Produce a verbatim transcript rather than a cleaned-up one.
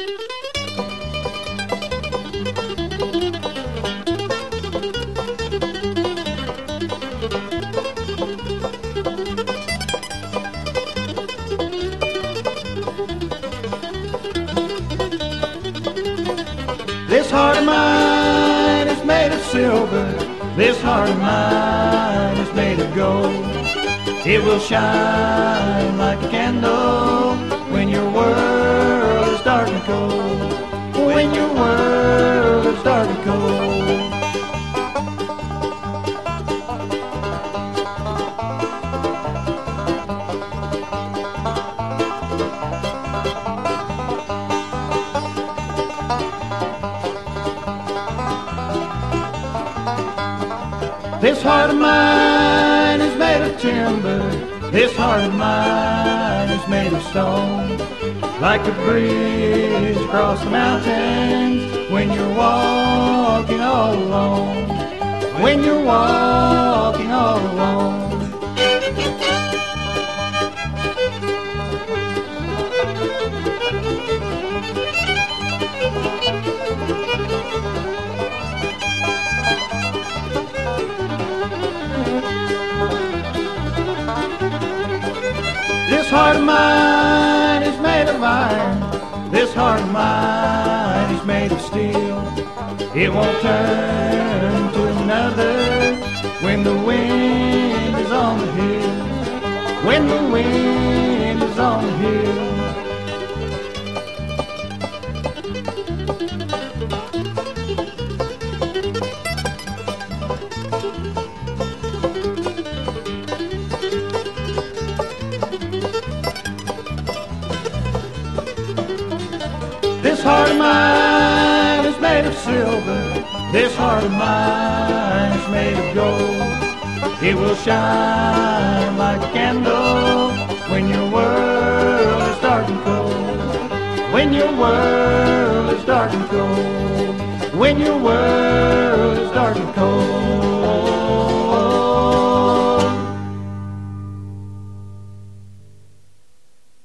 This heart of mine is made of silver. This heart of mine is made of gold. It will shine like a candle when your world is dark and cold. When your world is dark and cold. This heart of mine is made of timber. This heart of mine is made of stone. Like a bridge across the mountains when you're walking all alone. When you're walking all alone. This heart of mine is made of iron. This heart of mine is made of steel. It won't turn to another when the wind is on the hill. When the wind is on the hill. This heart of mine is made of silver. This heart of mine is made of gold. It will shine like a candle when your world is dark and cold. When your world is dark and cold. When your world is dark and cold.